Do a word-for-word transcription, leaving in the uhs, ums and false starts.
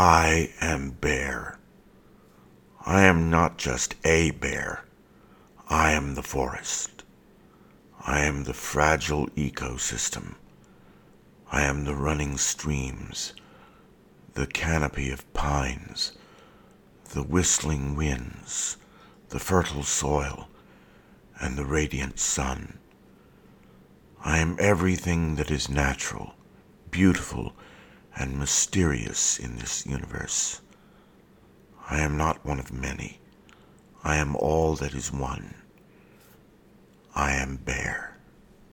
I am Bear. I am not just a bear. I am the forest. I am the fragile ecosystem. I am the running streams, the canopy of pines, the whistling winds, the fertile soil, and the radiant sun. I am everything that is natural, beautiful, and mysterious in this universe. I am not one of many. I am all that is one. I am Bear.